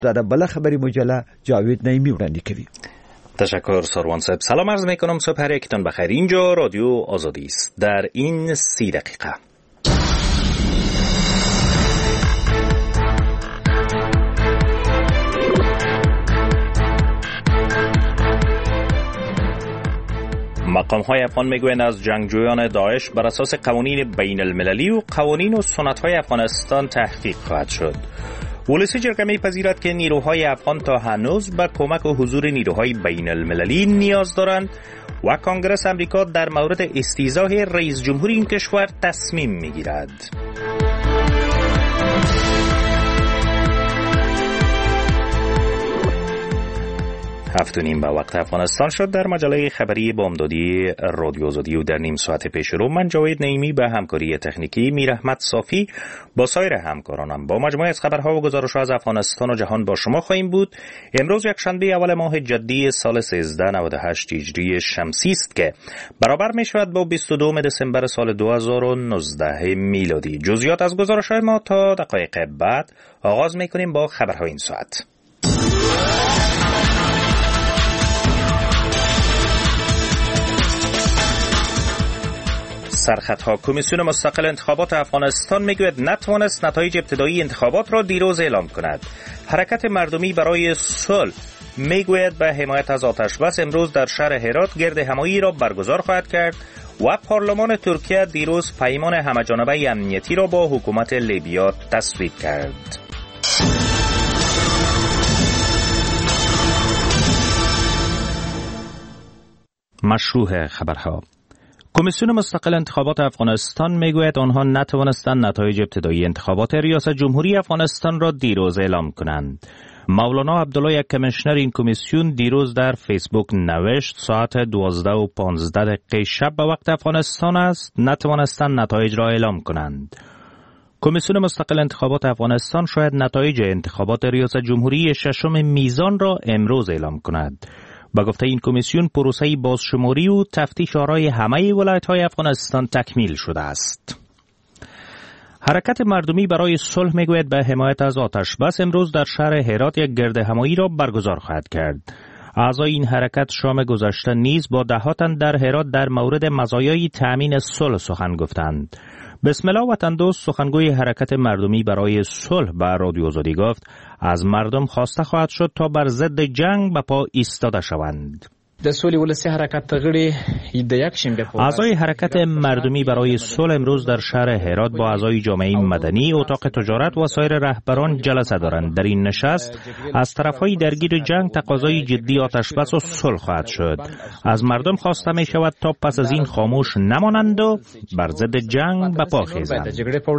در بله خبری مجله جاوید نعیمی وړاندې کوي. تشکر سروان صاحب. سلام عرض میکنم، صبح هر یکتان بخیر. اینجا رادیو آزادی است. در این 30 دقیقه مقام‌های افغان میگویند از جنگجویان داعش بر اساس قوانین بین المللی و قوانین و سنت‌های افغانستان تحقیق خواهد شد. ولسی جرگه می‌پذیرد که نیروهای افغان تا هنوز به کمک و حضور نیروهای بین المللی نیاز دارند و کنگره امریکا در مورد استیضاح رئیس جمهور این کشور تصمیم می‌گیرد. 7:30 به وقت افغانستان شد. در مجله خبری بامدادی رادیو آزادی و در نیم ساعت پیش رو من جاوید نعیمی به همکاری تکنیکی میر احمد صافی با سایر همکارانم با مجموعه از خبرها و گزارش‌ها از افغانستان و جهان با شما خواهیم بود. امروز یک شنبه اول ماه جدی سال 1398 هجری شمسی است که برابر می‌شود با 22 دسامبر سال 2019 میلادی. جزئیات از گزارش‌های ما تا دقایق بعد. آغاز می‌کنیم با خبرهای این ساعت. سرخطها. کمیسیون مستقل انتخابات افغانستان میگوید نتوانست نتایج ابتدایی انتخابات را دیروز اعلام کند. حرکت مردمی برای صلح میگوید به حمایت از آتشبس امروز در شهر هرات گرد همایی را برگزار خواهد کرد و پارلمان ترکیه دیروز پیمان همه‌جانبه امنیتی را با حکومت لیبیا تصویب کرد. مشروع خبرها. کمیسیون مستقل انتخابات افغانستان میگوید آنها نتوانستند نتایج ابتدایی انتخابات ریاست جمهوری افغانستان را دیروز اعلام کنند. مولانا عبدالله، یک کمیشنر این کمیسیون، دیروز در فیسبوک نوشت ساعت 12:15 شب به وقت افغانستان است نتوانستند نتایج را اعلام کنند. کمیسیون مستقل انتخابات افغانستان شاید نتایج انتخابات ریاست جمهوری ششم میزان را امروز اعلام کند. با گفته این کمیسیون پروسه بازشماری و تفتیش آرای همه ولایت‌های افغانستان تکمیل شده است. حرکت مردمی برای صلح میگوید به حمایت از آتشبس امروز در شهر هرات یک گرد همایی را برگزار خواهد کرد. اعضای این حرکت شام گذشته نیز با دهات تن در هرات در مورد مزایای تأمین صلح سخن گفتند. بسم الله وطن دوست، سخنگوی حرکت مردمی برای صلح به رادیو آزادی گفت از مردم خواسته خواهد شد تا بر ضد جنگ به پا ایستاده شوند. اعضای حرکت مردمی برای صلح امروز در شهر هرات با اعضای جامعه مدنی، اتاق تجارت و سایر رهبران جلسه دارند. در این نشست از طرفهای درگیر جنگ تقاضای جدی آتشبس و صلح خواهد شد. از مردم خواسته می شود تا پس از این خاموش نمانند و بر ضد جنگ به پا خیزند.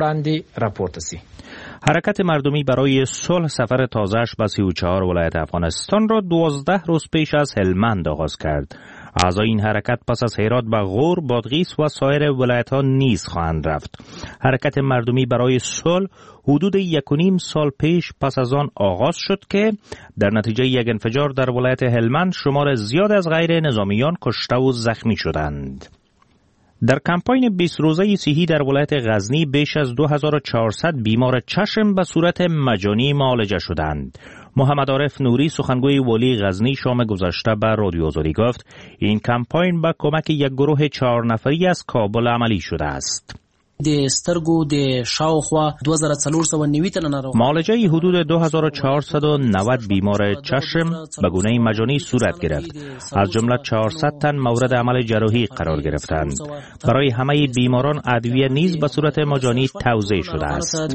حرکت مردمی برای صلح سفر تازه‌اش به 34 ولایت افغانستان را 12 روز پیش از هلمند آغاز کرد. اعضای این حرکت پس از هرات به غور، بادغیس و سایر ولایت‌ها نیز خواهند رفت. حرکت مردمی برای صلح حدود 1.5 سال پیش پس از آن آغاز شد که در نتیجه یک انفجار در ولایت هلمند شمار زیاد از غیر نظامیان کشته و زخمی شدند. در کمپاین 20 روزه صحی در ولایت غزنی بیش از 2400 بیمار چشم به صورت مجانی معالجه شدند. محمد عارف نوری، سخنگوی والی غزنی، شام گذشته به رادیو آزادی گفت این کمپاین به کمک یک گروه 4 نفری از کابل عملی شده است. د سترګو د شاوخوا 2490 تن ناروغ معالجه حدود 2490 بیمار چشم به گونه مجانی صورت گرفت. از جمله 400 تن مورد عمل جراحی قرار گرفتند. برای همه بیماران ادویه نیز به صورت مجانی توزیع شده است.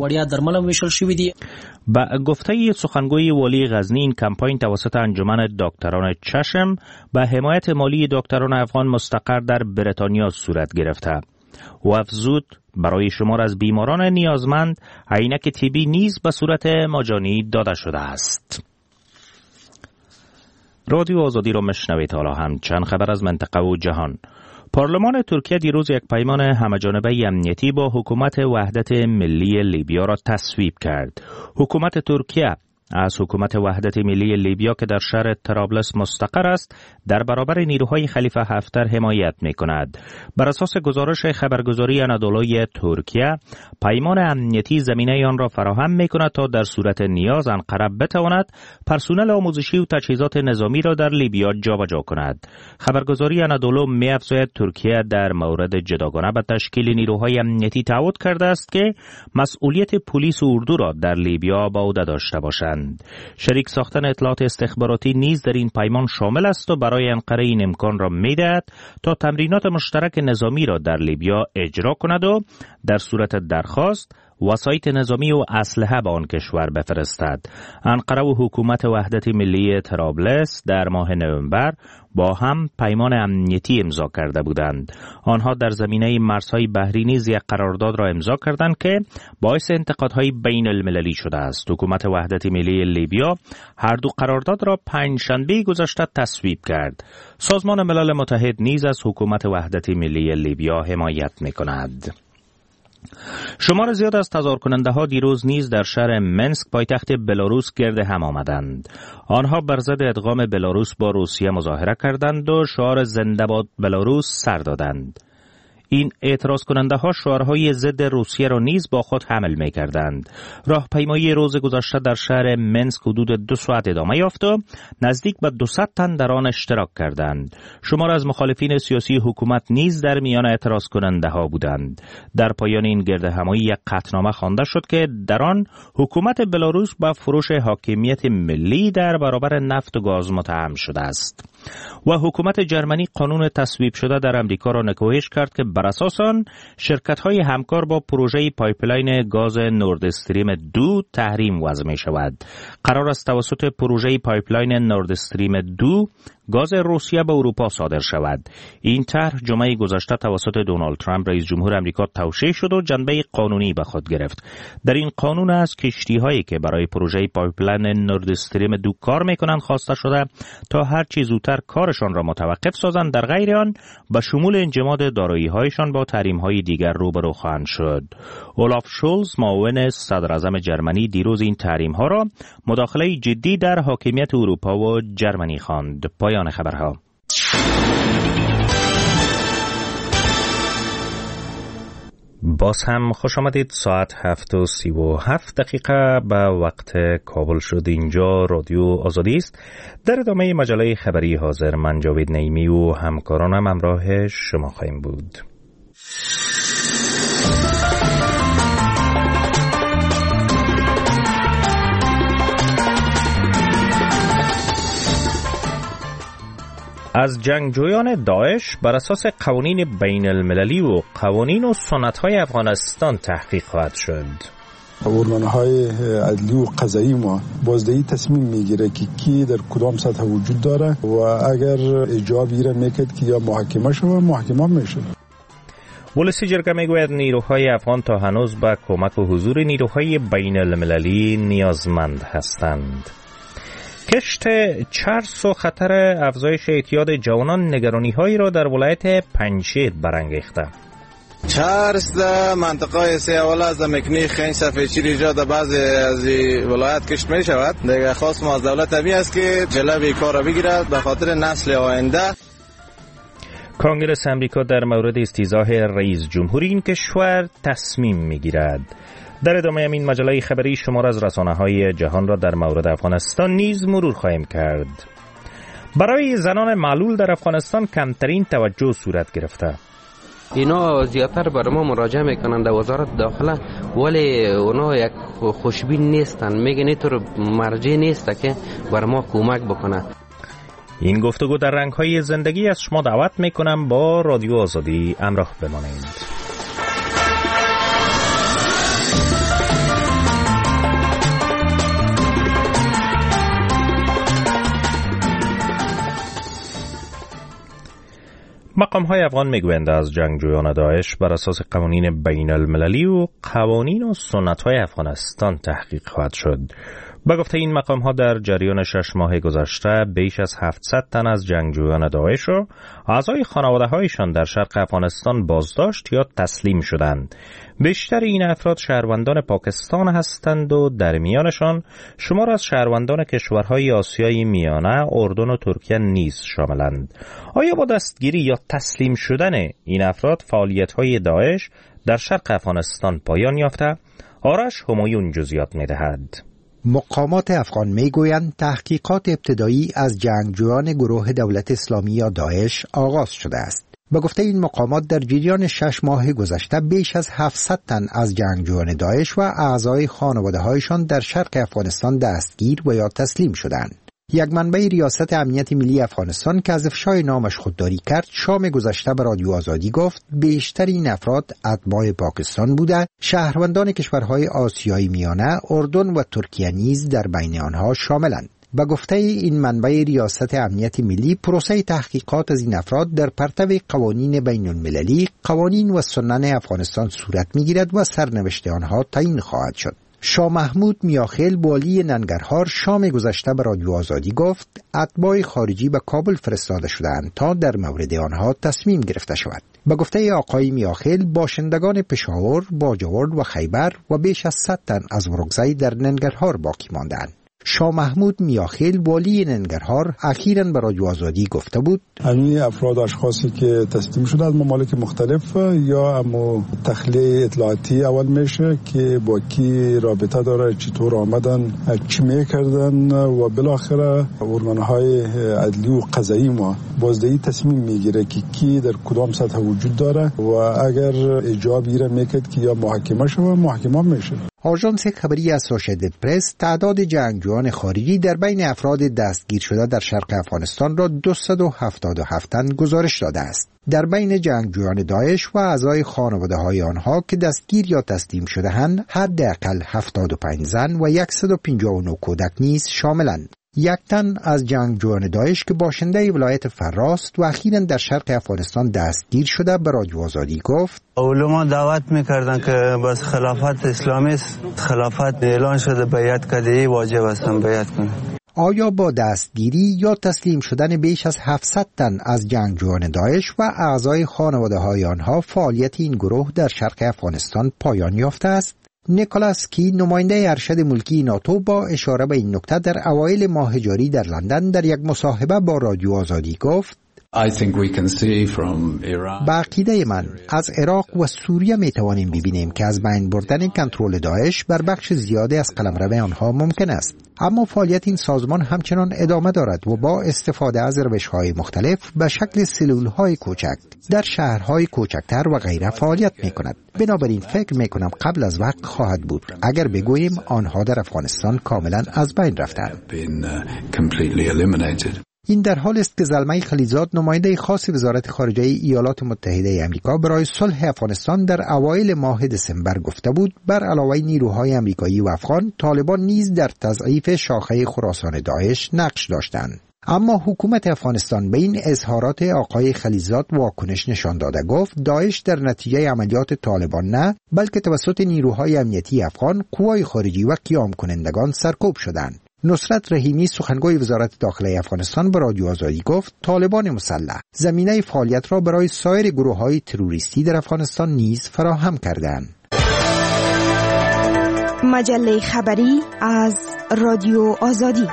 با گفته سخنگوی والی غزنی این کمپاین توسط انجمن دکتران چشم به حمایت مالی دکتران افغان مستقر در بریتانیا صورت گرفته و افزود برای شمار از بیماران نیازمند عینک طبی نیز به صورت مجانی داده شده است. رادیو آزادی را میشنوید. حالا هم چند خبر از منطقه و جهان. پارلمان ترکیه دیروز یک پیمان همه‌جانبه امنیتی با حکومت وحدت ملی لیبیا را تصویب کرد. حکومت ترکیه از حکومت وحدت ملی لیبیا که در شهر طرابلس مستقر است در برابر نیروهای خلیفه حفتر حمایت می‌کند. بر اساس گزارش خبرگزاری انادولوی ترکیه، پیمان امنیتی زمینه آن را فراهم می‌کند تا در صورت نیاز انقره بتواند پرسنل آموزشی و تجهیزات نظامی را در لیبیا جابجا کند. خبرگزاری انادولو می‌افزاید ترکیه در مورد جداگانه به تشکیل نیروهای امنیتی تعهد کرده است که مسئولیت پلیس و اردو را در لیبیا به عهده داشته باشند. شریک ساختن اطلاعات استخباراتی نیز در این پیمان شامل است و برای انقره این امکان را می‌دهد تا تمرینات مشترک نظامی را در لیبیا اجرا کند و در صورت درخواست وسایط نظامی و اسلحه به آن کشور بفرستد. انقره و حکومت وحدت ملی طرابلس در ماه نوامبر با هم پیمان امنیتی امضا کرده بودند. آنها در زمینه مرزهای بحری نیز یک قرارداد را امضا کردند که باعث انتقادهای بین المللی شده است. حکومت وحدت ملی لیبیا هر دو قرارداد را پنجشنبه گذشته تصویب کرد. سازمان ملل متحد نیز از حکومت وحدت ملی لیبیا حمایت می‌کند. شمار زیاد از تظاهرکننده‌ها دیروز نیز در شهر منسک پایتخت بلاروس گرد هم آمدند. آنها بر ضد ادغام بلاروس با روسیه مظاهره کردند و شعار زنده باد بلاروس سر دادند. این اعتراض کننده ها شعارهای ضد روسیه را نیز با خود حمل می کردند. راهپیمایی روز گذشته در شهر منسک حدود 2 ساعت ادامه یافت و نزدیک به 200 تن در آن اشتراک کردند. شمار از مخالفین سیاسی حکومت نیز در میان اعتراض کننده ها بودند. در پایان این گردهمایی یک قطعنامه خوانده شد که در آن حکومت بلاروس با فروش حاکمیت ملی در برابر نفت و گاز متهم شده است. و حکومت جرمنی قانون تصویب شده در امریکا را نکوهش کرد که بر اساس آن شرکت‌های همکار با پروژه پایپلاین گاز نورد استریم 2 تحریم وضع می شود. قرار است توسط پروژه پایپلاین نورد استریم 2 گاز روسیه به اروپا صادر شود. این طرح جمعه گذشته توسط دونالد ترامپ رئیس جمهور آمریکا توشیح شد و جنبه قانونی به خود گرفت. در این قانون از کشتی‌هایی که برای پروژه پایپلاین نورد استریم 2 کار می‌کنند خواسته شده تا هر چه زودتر کارشان را متوقف سازند، در غیر آن به شمول انجماد دارایی‌هایشان با تحریم‌های دیگر روبرو خواهند شد. اولاف شولز معاون صدر اعظم جرمنی دیروز این تحریم‌ها را مداخله جدی در حاکمیت اروپا و جرمنی خواند. پایان خبرها. باز هم خوش آمدید. ساعت 7:37 به وقت کابل شد. اینجا رادیو آزادی است. در ادامه مجله خبری حاضر من جاوید نعیمی و همکارانم همراه شما خواهیم بود. از جنگجویان داعش بر اساس قوانین بین المللی و قوانین و سنت‌های افغانستان تحقیق خواهد شد. ارگان‌های عدلی و قضایی ما بازدهی تصمیم میگیره که کی در کدام سطح وجود داره و اگر اجابی را میکرد که یا محاکمه شود محاکمه میشه. ولسی جرگه میگوید نیروهای افغان تا هنوز به کمک و حضور نیروهای بین المللی نیازمند هستند. کشت چرس و خطر افزایش اعتیاد جوانان نگرانی‌هایی را در ولایت پنجشیر برانگیخته. چرس در منطقه سیاوله از مکنی خنج سفیدچی را در بعضی از ولایت کشت می شود. دیگه خواست ما از دولت طبیعی است که جلوی کار را بگیرد به خاطر نسل آینده. کنگره امریکا در مورد استیضاح رئیس جمهوری این کشور تصمیم میگیرد. در ادامه این مجله خبری شمار از رسانه‌های جهان را در مورد افغانستان نیز مرور خواهیم کرد. برای زنان معلول در افغانستان کمترین توجه صورت گرفته. اینا زیادتر برای ما مراجعه میکنند در وزارت داخله، ولی اونا یک خوشبین نیستن، میگن اینطور مرجع نیست که برای ما کمک بکنه. این گفتگو در رنگ‌های زندگی از شما دعوت میکنم با رادیو آزادی همراه بمانید. مقام‌های افغان میگویند از جنگجویان داعش بر اساس قوانین بین المللی و قوانین و سنت‌های افغانستان تحقیق خواهد شد. به گفته این مقام‌ها در جریان 6 ماه گذشته بیش از 700 تن از جنگجویان داعش و اعضای خانواده‌هایشان در شرق افغانستان بازداشت یا تسلیم شدند. بیشتر این افراد شهروندان پاکستان هستند و در میانشان شمار از شهروندان کشورهای آسیای میانه، اردن و ترکیه نیز شاملند. آیا با دستگیری یا تسلیم شدن این افراد فعالیت‌های داعش در شرق افغانستان پایان یافته؟ آرش همایون جزئیات می‌دهد. مقامات افغان میگویند تحقیقات ابتدایی از جنگجویان گروه دولت اسلامی یا داعش آغاز شده است. به گفته این مقامات در جریان 6 ماه گذشته بیش از 700 تن از جنگجویان داعش و اعضای خانواده‌هایشان در شرق افغانستان دستگیر و یا تسلیم شدند. یک منبع ریاست امنیت ملی افغانستان که از افشای نامش خودداری کرد شام گذشته به رادیو آزادی گفت بیشتر این افراد اتباع پاکستان بوده، شهروندان کشورهای آسیای میانه، اردن و ترکیه نیز در بین آنها شاملند. به گفته این منبع ریاست امنیت ملی پروسه تحقیقات از این افراد در پرتو قوانین بین المللی، قوانین و سنن افغانستان صورت میگیرد و سرنوشت آنها تعیین خواهد شد. شاه محمود میاخیل والی ننگرهار شام گذشته به رادیو آزادی گفت اتباع خارجی به کابل فرستاده شدند تا در مورد آنها تصمیم گرفته شود. به گفته آقای میاخیل باشندگان پشاور، باجوړ و خیبر و بیش از 100 تن از ورکزی در ننگرهار باقی ماندند. شاه محمود میاخیل والی ننگرهار اخیراً به رادیو آزادی گفته بود همین افراد اشخاصی که تسلیم شده از ممالک مختلف یا اما تخلیه اطلاعاتی اول میشه که با کی رابطه داره، چطور آمدن، چی میکردن و بالاخره ارگانهای عدلی و قضایی ما بازدهی تصمیم میگیره که کی در کدام سطح وجود داره و اگر اجاب گیره میکرد که یا محاکمه شده محاکمه میشه. آژانس خبری اسوسییتد پرس تعداد جنگجویان خارجی در بین افراد دستگیر شده در شرق افغانستان را 277 تن گزارش داده است. در بین جنگجویان داعش و اعضای خانواده‌های آنها که دستگیر یا تسلیم شده‌اند، حداقل 75 زن و 159 کودک نیز شاملند. یک تن از جنگجویان داعش که باشنده ولایت فراست و اخیراً در شرق افغانستان دستگیر شده به رادیو آزادی گفت علما دعوت میکردن که بس خلافت اسلامی است، خلافت اعلان شده بیعت کرده، واجب هستن بیعت کنه. آیا با دستگیری یا تسلیم شدن بیش از 700 تن از جنگجویان داعش و اعضای خانواده‌های آنها فعالیت این گروه در شرق افغانستان پایان یافته است؟ نیکولاس کی نماینده ارشد ملکی ناتو با اشاره به این نکته در اوایل ماه جاری در لندن در یک مصاحبه با رادیو آزادی گفت به عقیده من از عراق و سوریه می توانیم ببینیم که از بین بردن کنترل داعش بر بخش زیادی از قلمرو آنها ممکن است، اما فعالیت این سازمان همچنان ادامه دارد و با استفاده از روش‌های مختلف به شکل سلول‌های کوچک در شهرهای کوچکتر و غیره فعالیت می‌کند. بنابراین فکر می‌کنم قبل از وقت خواهد بود اگر بگوییم آنها در افغانستان کاملا از بین رفتند. این در حال است که زلمه خلیزاد نماینده خاص وزارت خارجه ایالات متحده آمریکا برای صلح افغانستان در اوایل ماه دسامبر گفته بود بر علاوه نیروهای آمریکایی و افغان، طالبان نیز در تضعیف شاخه خراسان داعش نقش داشتند. اما حکومت افغانستان به این اظهارات آقای خلیزاد واکنش نشان داده گفت داعش در نتیجه عملیات طالبان نه بلکه توسط نیروهای امنیتی افغان، قوای خارجی و قیام کنندگان سرکوب شدند. نصرت رحیمی سخنگوی وزارت داخله افغانستان به رادیو آزادی گفت طالبان مسلح زمینه فعالیت را برای سایر گروه‌های تروریستی در افغانستان نیز فراهم کردند. مجله خبری از رادیو آزادی.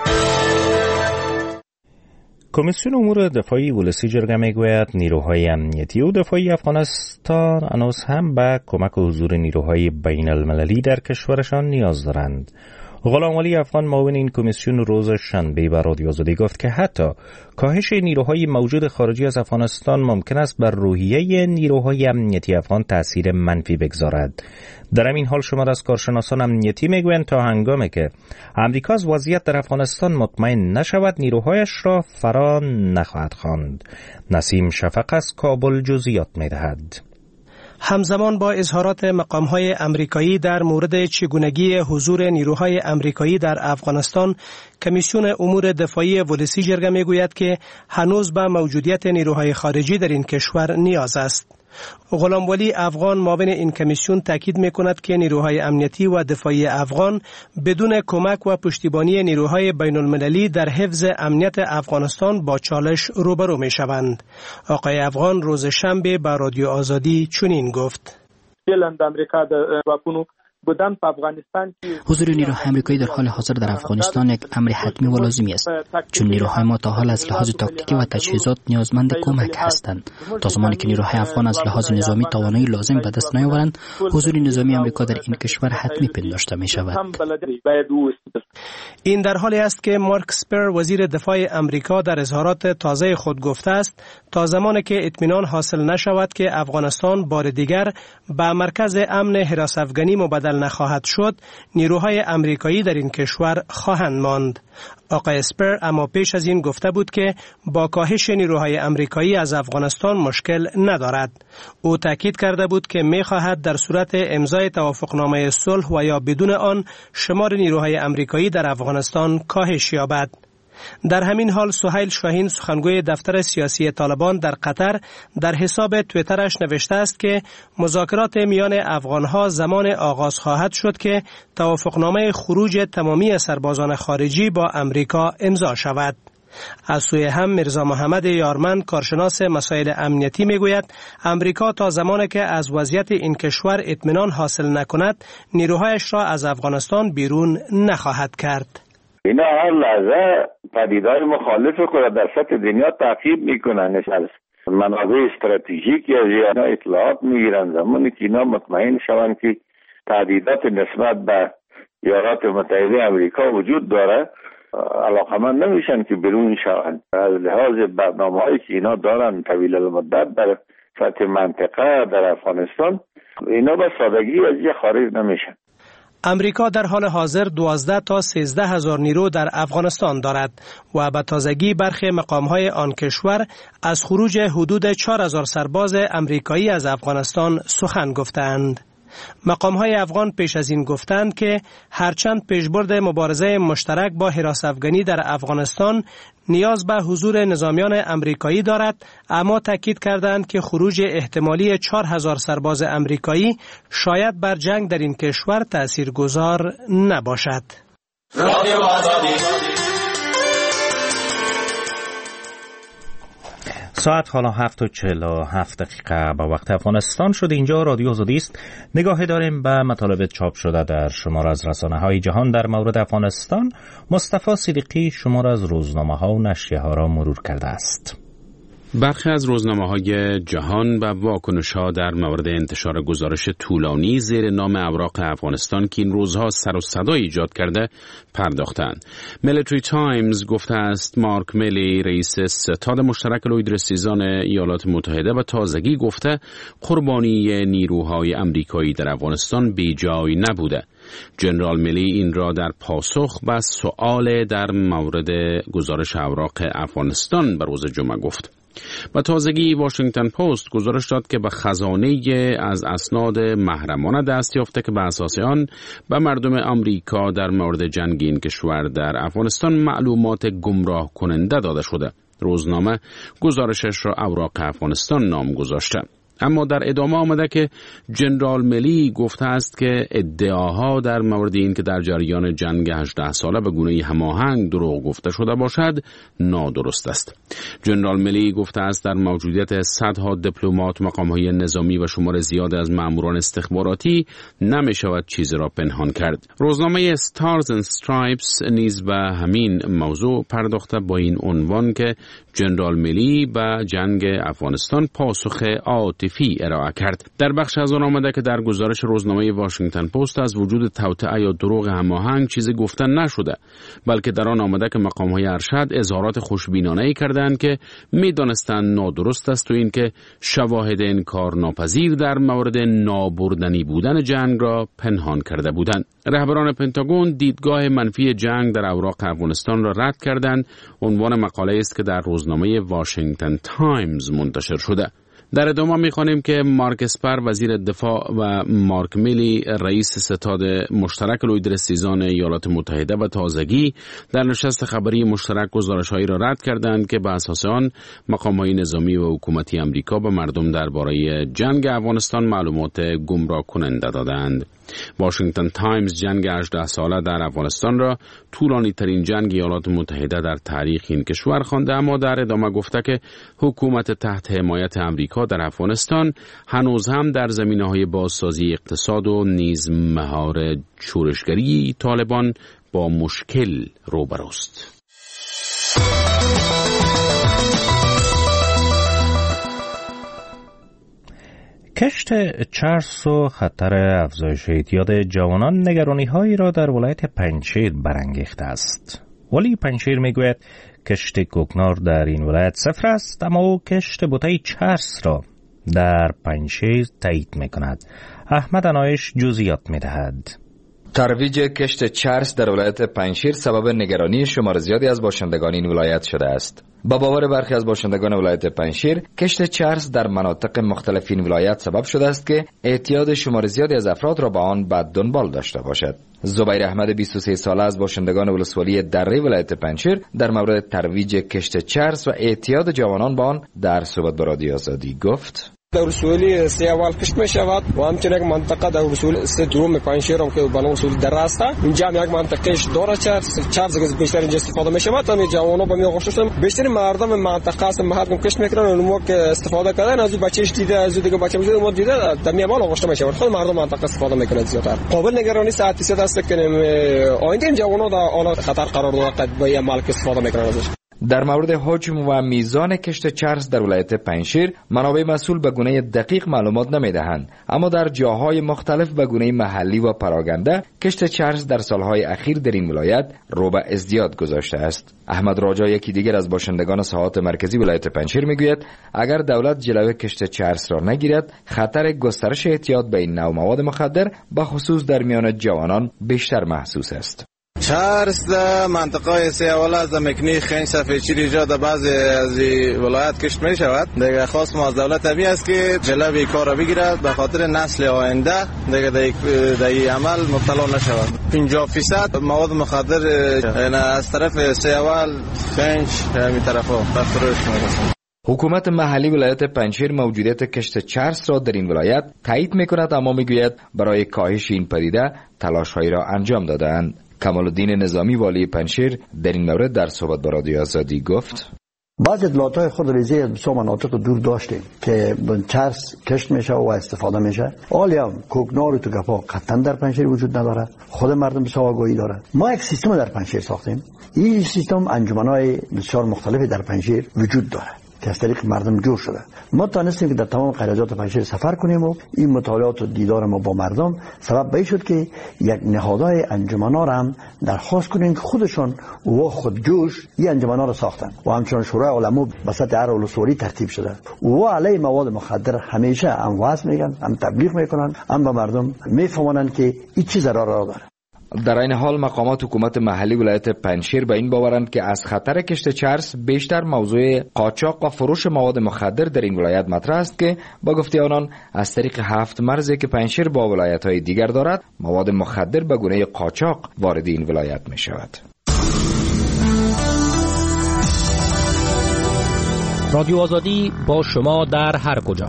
کمیسیون امور دفاعی ولسی جرگه میگوید نیروهای امنیتی و دفاعی افغانستان هنوز هم به کمک و حضور نیروهای بین المللی در کشورشان نیاز دارند. غلام علی افغان معاون این کمیسیون روز شنبه به رادیو آزادی گفت که حتی کاهش نیروهای موجود خارجی از افغانستان ممکن است بر روحیه نیروهای امنیتی افغان تأثیر منفی بگذارد. در همین حال شمار از کارشناسان امنیتی میگویند تا هنگامی که امریکا از وضعیت در افغانستان مطمئن نشود نیروهایش را فرا نخواهد خواند. نسیم شفق از کابل جزئیات میدهد. همزمان با اظهارات مقام‌های امریکایی در مورد چگونگی حضور نیروهای امریکایی در افغانستان، کمیسیون امور دفاعی ولسی جرگه میگوید که هنوز به موجودیت نیروهای خارجی در این کشور نیاز است. غلام ولی افغان معاون این کمیسیون تاکید می‌کند که نیروهای امنیتی و دفاعی افغان بدون کمک و پشتیبانی نیروهای بین‌المللی در حفظ امنیت افغانستان با چالش روبرو می‌شوند. آقای افغان روز شنبه به رادیو آزادی چنین گفت: حضور نیروهای آمریکایی در حال حاضر در افغانستان یک امر حتمی و لازمی است، چون نیروهای ما تا حال از لحاظ تاکتیکی و تجهیزات نیازمند کمک هستند. تا زمانی که نیروهای افغان از لحاظ نظامی توانایی لازم به دست نیاورند، حضور نظامی آمریکا در این کشور حتمی پنداشته می شود. این در حالی است که مارک اسپر وزیر دفاع آمریکا در اظهارات تازه خود گفته است تا زمانی که اطمینان حاصل نشود که افغانستان بار دیگر به مرکز امن حراس افغانی مبدل نخواهد شد، نیروهای آمریکایی در این کشور خواهند ماند. آقای اسپر اما پیش از این گفته بود که با کاهش نیروهای آمریکایی از افغانستان مشکل ندارد. او تاکید کرده بود که می‌خواهد در صورت امضای توافقنامه صلح و یا بدون آن شمار نیروهای آمریکایی در افغانستان کاهش یابد. در همین حال سهیل شاهین سخنگوی دفتر سیاسی طالبان در قطر در حساب توییترش نوشته است که مذاکرات میان افغانها زمان آغاز خواهد شد که توافقنامه خروج تمامی سربازان خارجی با امریکا امضا شود. از سوی هم میرزا محمد یارمند کارشناس مسائل امنیتی میگوید امریکا تا زمانی که از وضعیت این کشور اطمینان حاصل نکند نیروهایش را از افغانستان بیرون نخواهد کرد. اینا هر لحظه پدیدهای مخالف خود در سطح دنیا تعقیب میکنن، از منابع استراتژیک یا اطلاعات میگیرن. زمانی که اینا مطمئن شوند که تهدیدات نسبت به ایالات متحده امریکا وجود داره، علاقمند نمیشن که بیرون شوند. از لحاظ برنامه‌هایی که اینا دارن طویل المدت در سطح منطقه در افغانستان، اینا به سادگی از یه خارج نمیشن. امریکا در حال حاضر 12 تا 13 هزار نیرو در افغانستان دارد و به تازگی برخی مقام‌های آن کشور از خروج حدود 4000 سرباز امریکایی از افغانستان سخن گفتند. مقام‌های افغان پیش از این گفتند که هرچند پیشبرد مبارزه مشترک با حراس افغانی در افغانستان نیاز به حضور نظامیان امریکایی دارد، اما تاکید کردند که خروج احتمالی 4000 سرباز امریکایی شاید بر جنگ در این کشور تأثیرگذار نباشد. ساعت حالا 7:47 به وقت افغانستان شد. اینجا رادیو آزادی است. نگاهی داریم به مطالب چاپ شده در شمار از رسانه‌های جهان در مورد افغانستان. مصطفی صدیقی شمار از روزنامه‌ها و نشریه‌ها را مرور کرده است. برخی از روزنامه‌های جهان به واکنش‌ها در مورد انتشار گزارش طولانی زیر نام اوراق افغانستان که این روزها سر و صدا ایجاد کرده پرداختند. میلیتری تایمز گفته است مارک میلی رئیس ستاد مشترک لویدرسیزان ایالات متحده به تازگی گفته قربانی نیروهای آمریکایی در افغانستان بیجای نبوده. جنرال میلی این را در پاسخ به سؤال در مورد گزارش اوراق افغانستان به روز جمعه گفت. و تازگی واشنگتن پست گزارش داد که به خزانه از اسناد محرمانه دست یافته که به اساس آن به مردم آمریکا در مورد جنگ این کشور در افغانستان معلومات گمراه کننده داده شده. روزنامه گزارشش را اوراق افغانستان نام گذاشته. اما در ادامه آمده که جنرال میلی گفته است که ادعاها در مورد این که در جریان جنگ 18 ساله به گونه هماهنگ دروغ گفته شده باشد نادرست است. جنرال میلی گفته است در موجودیت صدها دیپلمات، مقام‌های نظامی و شمار زیاد از ماموران استخباراتی نمی شود چیزی را پنهان کرد. روزنامه Stars and Stripes نیز به همین موضوع پرداخته با این عنوان که جنرال میلی به جنگ افغانستان پاسخ عاطفی ارائه کرد. در بخش از آن آمده که در گزارش روزنامه واشنگتن پست از وجود توطئه یا دروغ هماهنگ چیزی گفته نشده، بلکه در آن آمده که مقام‌های ارشد اظهارات خوشبینانه‌ای کردند که می‌دانستند نادرست است و اینکه شواهد انکارناپذیر در مورد نابردنی بودن جنگ را پنهان کرده بودند. رهبران پنتاگون دیدگاه منفی جنگ در اوراق افغانستان را رد کردند. عنوان مقاله است که در روزنامه واشنگتن تایمز منتشر شده. در ادامه می‌خوانیم که مارک اسپر وزیر دفاع و مارک میلی رئیس ستاد مشترک لویدرستیزان ایالات متحده و تازگی در نشست خبری مشترک گزارش‌هایی را رد کردند که به اساس آن مقام‌های نظامی و حکومتی آمریکا به مردم درباره جنگ افغانستان معلومات گمراه کننده دادند. واشنگتن تایمز جنگ 18 ساله در افغانستان را طولانی ترین جنگ ایالات متحده در تاریخ این کشور خوانده، اما در ادامه گفته که حکومت تحت حمایت آمریکا در افغانستان هنوز هم در زمینه‌های بازسازی اقتصاد و نیز مهار شورشگری طالبان با مشکل روبروست. کشت چرس و خطر افزایش اعتیاد جوانان نگرانی‌هایی را در ولایت پنجشیر برانگیخته است. ولی پنجشیر میگوید کشت کوکنار در این ولایت صفر است، اما او کشت بوته چرس را در پنجشیر تایید میکند. احمد عنایش جزئیات میدهد. ترویج کشت چرس در ولایت پنجشیر سبب نگرانی شمار زیادی از باشندگان این ولایت شده است. با باور برخی از باشندگان ولایت پنجشیر، کشت چرس در مناطق مختلف این ولایت سبب شده است که اعتیاد شمار زیادی از افراد را به آن به دنبال داشته باشد. زبیر احمد 23 ساله از باشندگان ولسوالی دره ولایت پنجشیر در مورد ترویج کشت چرس و اعتیاد جوانان به آن در صحبت با رادیو آزادی گفت: در ولسوالی سه اول کشت می شود و همچنین یک منطقه در ولسوالی سه دوم پنجشیر هم که بالا ولسوالی دره است. اینجا هم یک منطقهش داره چرس بیشتر اینجا استفاده می شود. همین جوانان با می آغوششون بیشتر مردم منطقه است مردم کشت میکنن و ما که استفاده کردن از بچه‌اش دیده از دیگه بچه میشه ما دیده در میامال آغوشته می شود. خود مردم منطقه استفاده میکنن زیادتر. قابل نگرانی 100% است که آینده این جوانان در حالت خطر قرار داده با این عمل که استفاده میکنن ازش. در مورد حجم و میزان کشت چرس در ولایت پنجشیر منابع مسئول به گونه دقیق معلومات نمیدهند، اما در جاهای مختلف به گونه محلی و پراگنده کشت چرس در سالهای اخیر در این ولایت رو به ازدیاد گذاشته است. احمد راجا یکی دیگر از باشندگان ساحات مرکزی ولایت پنجشیر میگوید اگر دولت جلوی کشت چرس را نگیرد خطر گسترش اعتیاد به این نوع مواد مخدر به خصوص در میان جوانان بیشتر محسوس است. چرس در منطقه سیاوله از مکنی خنج سفیدچی جا در بعضی از ولایت کشت می شود. دیگه خواست ما از دولت همی است که جلوی کار را بگیرد به خاطر نسل آینده دیگه در این عمل مبتلا نشود. 50% مواد مخدر از طرف سیاول خنج همین طرفا فروش می‌رسد. حکومت محلی ولایت پنجشیر موجودیت کشت چرس را در این ولایت تایید می‌کند، اما میگوید برای کاهش این پدیده تلاش‌هایی را انجام داده‌اند. کمال الدین نظامی والی پنجشیر در این مورد در صحبت با رادیو آزادی گفت: بعض اطلاعات خود ریزی از بسیار مناطق دور داشتیم که چرس کشت میشه و استفاده میشه. حالی هم کوکنار و توگپا قطعا در پنجشیر وجود نداره. خود مردم بسیار آگاهی داره. ما یک سیستم در پنجشیر ساختیم. این سیستم انجمن‌های بسیار مختلفی در پنجشیر وجود داره که از طریق مردم جور شده. ما تانستیم که در تمام قریات پنجشیر سفر کنیم و این مطالعات و دیدار ما با مردم سبب به این شد که یک نهادهای انجمن‌ها را هم درخواست کنیم که خودشون و خودجوش این انجمن‌ها را ساختن و همچنان شورای علما به سطح هر ولسوالی ترتیب شده و علیه مواد مخدر همیشه هم وعظ میگن، هم تبلیغ میکنن، هم به مردم میفهمونن که این چیز ضرر داره. در این حال مقامات حکومت محلی ولایت پنجشیر به این باورند که از خطر کشت چرس بیشتر موضوع قاچاق و فروش مواد مخدر در این ولایت مطرح است که با گفته آنان از طریق 7 مرزی که پنجشیر با ولایت‌های دیگر دارد مواد مخدر به گونه قاچاق وارد این ولایت می شود. رادیو آزادی با شما در هر کجا.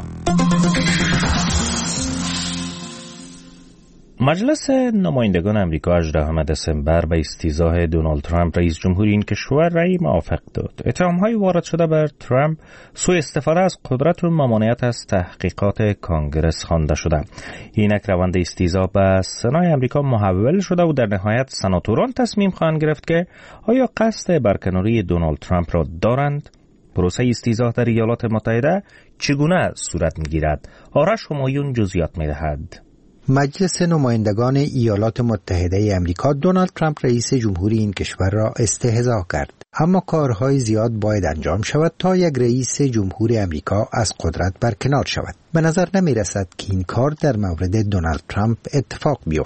مجلس نمایندگان امریکا 18 دسامبر به استیضاح دونالد ترامپ رئیس جمهوری این کشور رأی موافق داد. اتهام‌های وارد شده بر ترامپ سوء استفاده از قدرت و ممانعت از تحقیقات کانگرس خوانده شده. اینک روند استیضاح به سنای امریکا محول شده و در نهایت سناتوران تصمیم خواهند گرفت که آیا قصد برکناری دونالد ترامپ را دارند. پروسه استیضاح در ایالات متحده چگونه صورت می‌گیرد؟ آرش همایون جزئیات می‌دهد. مجلس نمایندگان ایالات متحده امریکا دونالد ترامپ رئیس جمهوری این کشور را استحضاح کرد، اما کارهای زیاد باید انجام شود تا یک رئیس جمهور امریکا از قدرت برکنار شود. به نظر نمی رسد که این کار در مورد دونالد ترامپ اتفاق بیفتد.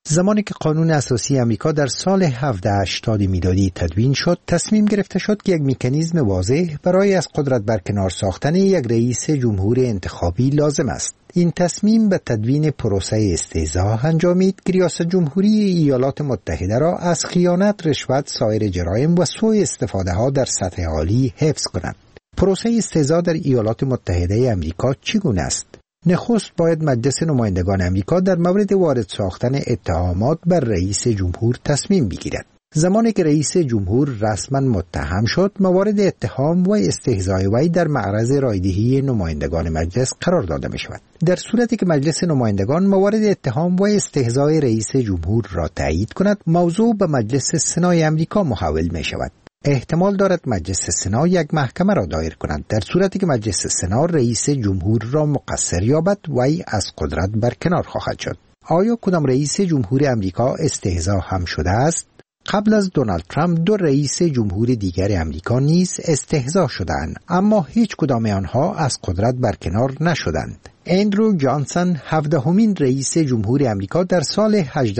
زمانی که قانون اساسی امریکا در سال 1780 میلادی تدوین شد، تصمیم گرفته شد که یک مکانیزم واضح برای از قدرت برکنار ساختن یک رئیس جمهور انتخابی لازم است. این تصمیم به تدوین پروسه استهزا انجامید که ریاست جمهوری ایالات متحده را از خیانت، رشوت، سایر جرایم و سوء استفاده ها در سطح عالی حفظ کند. پروسه استهزا در ایالات متحده امریکا چگونه است؟ نخست باید مجلس نمایندگان امریکا در مورد وارد ساختن اتهامات بر رئیس جمهور تصمیم بگیرد. زمانی که رئیس جمهور رسما متهم شد، موارد اتهام و استهزای وی در معرض رایدهی نمایندگان مجلس قرار داده می شود. در صورتی که مجلس نمایندگان موارد اتهام و استهزای رئیس جمهور را تایید کند، موضوع به مجلس سنای امریکا محول می شود. احتمال دارد مجلس سنا یک محکمه را دایر کند. در صورتی که مجلس سنا رئیس جمهور را مقصر یابد، وی از قدرت برکنار خواهد شد. آیا کدام رئیس جمهور امریکا استهزا هم شده است؟ قبل از دونالد ترامپ دو رئیس جمهور دیگر امریکا نیز استهزا شدند، اما هیچ کدام آنها از قدرت برکنار نشدند. اندرو جانسون 17مین رئیس جمهور امریکا در سال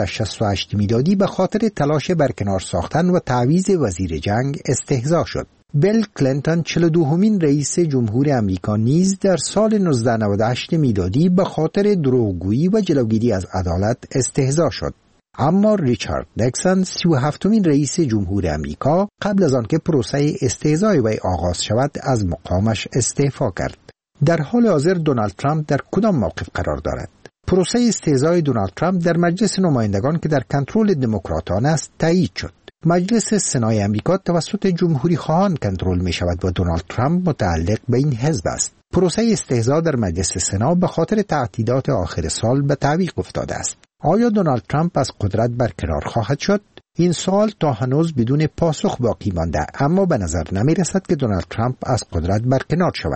1868 میلادی به خاطر تلاش برکنار ساختن و تعویض وزیر جنگ استهزا شد. بیل کلینتون 42مین رئیس جمهور امریکا نیز در سال 1998 میلادی به خاطر دروغگویی و جلوگیری از عدالت استهزا شد. اما ریچارد نیکسون 37مین رئیس جمهور امریکا قبل از آنکه پروسه استهزای وی آغاز شود از مقامش استعفا کرد. در حال حاضر دونالد ترامپ در کدام موقف قرار دارد؟ پروسه استهزای دونالد ترامپ در مجلس نمایندگان که در کنترل دموکراتان است تایید شد. مجلس سنای امریکا توسط جمهوری خواهان کنترل می شود و دونالد ترامپ متعلق به این حزب است. پروسه استهزا در مجلس سنا به خاطر تعهدات آخر سال به تعویق افتاده است. آیا دونالد ترامپ از قدرت برکنار خواهد شد؟ این سوال تا هنوز بدون پاسخ باقی مانده، اما به نظر نمی رسد که دونالد ترامپ از قدرت برکنار شود.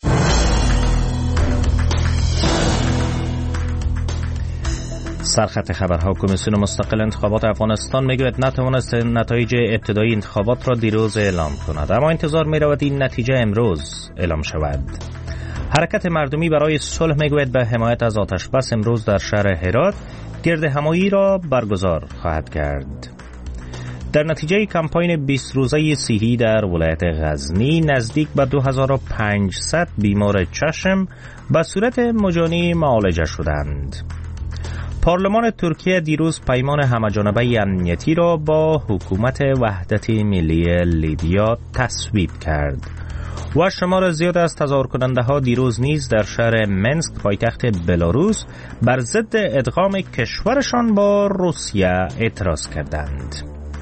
سرخط خبرها. کمیسیون مستقل انتخابات افغانستان میگوید نتوانست نتایج ابتدایی انتخابات را دیروز اعلام کند، اما انتظار میرود این نتیجه امروز اعلام شود. حرکت مردمی برای صلح میگوید به حمایت از آتش بس امروز در شهر هرات گرد همایی را برگزار خواهد کرد. در نتیجه کمپاین 20 روزه صحی در ولایت غزنی نزدیک به 2500 بیمار چشم به صورت مجانی معالجه شدند. پارلمان ترکیه دیروز پیمان همه‌جانبه امنیتی را با حکومت وحدت ملی لیبیا تصویب کرد و شمار زیاد از تظاهر کننده ها دیروز نیز در شهر منسک پایتخت بلاروس بر ضد ادغام کشورشان با روسیه اعتراض کردند.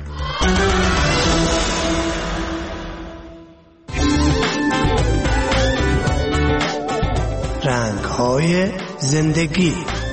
رنگ‌های زندگی.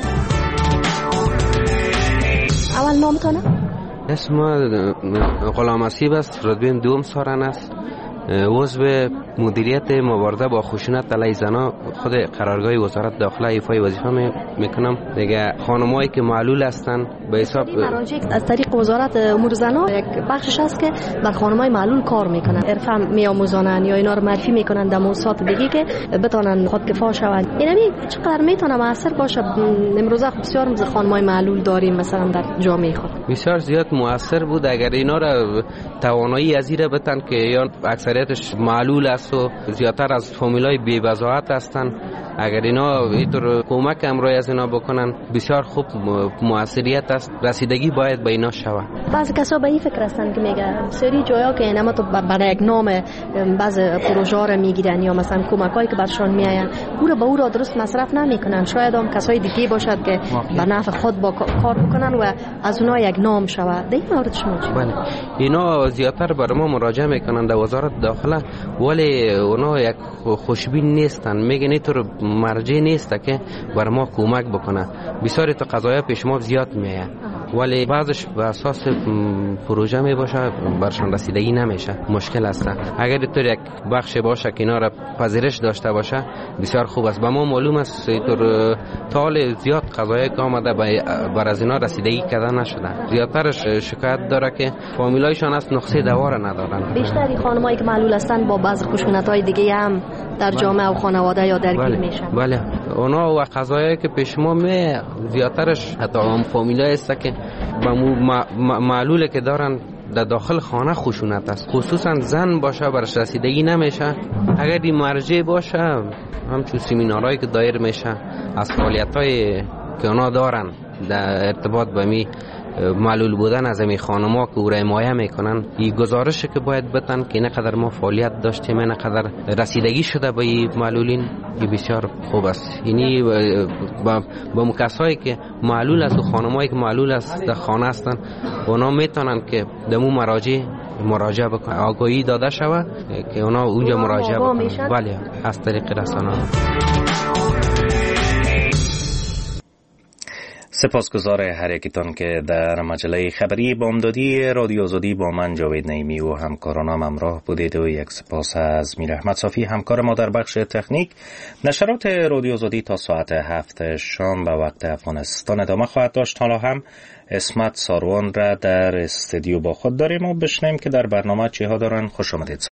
اول نامتانه؟ اسم غلام اسیب است، رتبه دوم سارن است، عضو مدیریت مبارزه با خشونت علیه زنان خود قرارگاه وزارت داخله ایفای وظیفه میکنم. دیگه خانمایی که معلول هستن به حساب مراجع از طریق وزارت امور زنان یک بخشش هست که بر خانمای معلول کار میکنن، حرفه میآموزانن یا اینا رو معرفی میکنن در موضوعات دیگه که بتونن خودکفا شوند. اینمی چقدر میتونه موثر باشه؟ امروزه بسیار خانمای معلول داریم مثلا در جامعه خود. بسیار زیاد موثر بود اگر اینا را توانایی از این بتن که یا اکثریتش معلول است و زیادتر از فامیلای بی وضاحت هستن، اگر اینا اینطور کمک امرای از اینا بکنن بسیار خوب موثریت است. رسیدگی باید به اینا شود. بعضی کسا به این فکر هستن که میگه سری جایا که اینا تو برای یک نام بعض پروژه را میگیرن یا مثلا کمکایی که برشان میاین او را درست مصرف نمیکنن. شاید هم کسای دیگه باشد که به نفع خود با کار بکنن و از اونها یک نام شود. در این مورد شما چی؟ بله، اینا زیادتر برای ما مراجعه میکنن در وزارت داخله، ولی اونا یک خوشبین نیستن. میگن اینطور مرجع نیست که بر ما کمک بکنه. بسیاری تا قضایا پیش ما زیاد میاد، ولی بعضش به اساس پروژه می باشه برشان رسیدگی نمیشه، مشکل است. اگر اینطور یک بخش باشه که اینا را پذیرش داشته باشه بسیار خوب است. به ما معلوم است اینطور تال زیاد قضایا که آمده بر از اینا رسیدگی کرده نشده. زیادترش شکایت داره که فامیلایشان است نقصه دوار ندارن. بیشتری خانمایی که معلول هستن با بعض خشونت‌های دیگه هم در جامعه و خانواده یا درگیر میشن. بله، اونا و قضایی که پیش ما می زیادترش حتی هم فامیلای است که با معلوله که دارن در داخل خانه خشونت است، خصوصا زن باشه برش رسیدگی نمیشه. اگر این مرجع باشه همچون سمینارهایی که دایر میشه از فعالیت‌های که اونا دارن در ارتباط با می معلول بودن از این خانم‌ها که او را حمایت میکنن، این گزارشی که باید بدن که اینقدر ما فعالیت داشتیم، اینقدر رسیدگی شده به این معلولین، این بسیار خوب است. یعنی با کسایی که معلول است و خانم‌هایی که معلول است در خانه هستن، اونا میتونن که دمو مراجعه بکنن، آگاهی داده شود که اونا اونجا مراجعه بکنن. بله، از طریق رسانه‌ها. سپاسگزار هر یکیتان که در مجله خبری بامدادی رادیو آزادی با من جاوید نعیمی و همکارانم همراه بودید و یک سپاس از میر احمد صافی همکار ما در بخش تکنیک. نشرات رادیو آزادی تا ساعت 7 شام به وقت افغانستان ادامه خواهد داشت. حالا هم اسمت ساروان را در استودیو با خود داریم و بشنویم که در برنامه چی ها دارن. خوش آمدید.